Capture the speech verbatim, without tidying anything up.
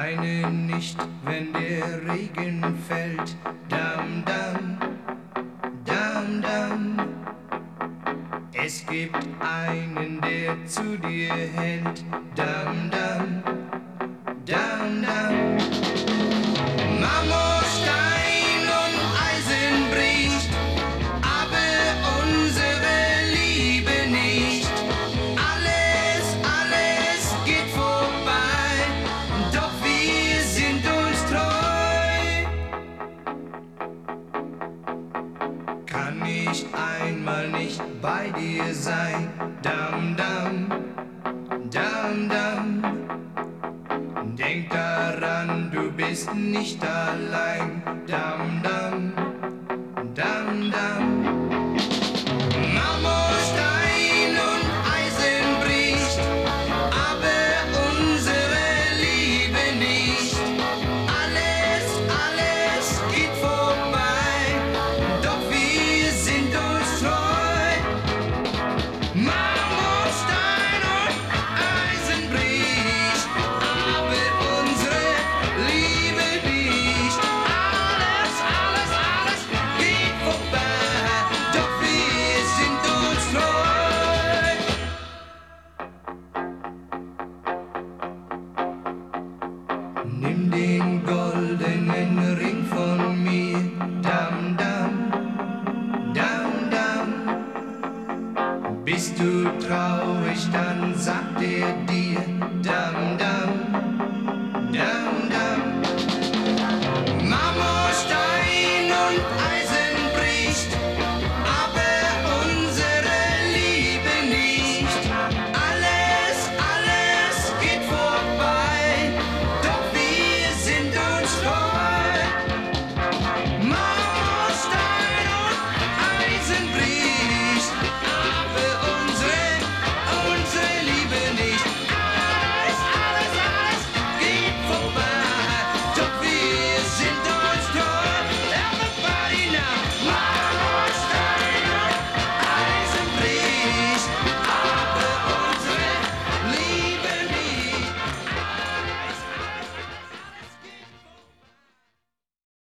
Weine nicht, wenn der Regen fällt. Dam, dam, dam, dam. Es gibt einen, der zu dir hält. Dam, dam, dam, dam. Marmorstein und Eisen bricht, aber unsere Liebe nicht. Alles, alles geht vorbei, doch wir sind uns treu. Kann ich einmal nicht bei dir sein? Dam, dam, dam, dam. Denk daran, du bist nicht allein. Dam, dam, dam, dam. Marmorstein und Eisen bricht, aber unsere Liebe nicht. Alles, alles geht vorbei, doch wir sind uns treu. Marmorstein und Eisen bricht, aber unsere Liebe nicht. Alles, alles, alles geht vorbei, doch wir sind uns treu. Nimm den goldenen Ring von mir, dam, dam, dam, dam. Bist du traurig, dann sagt er dir, dam, dam.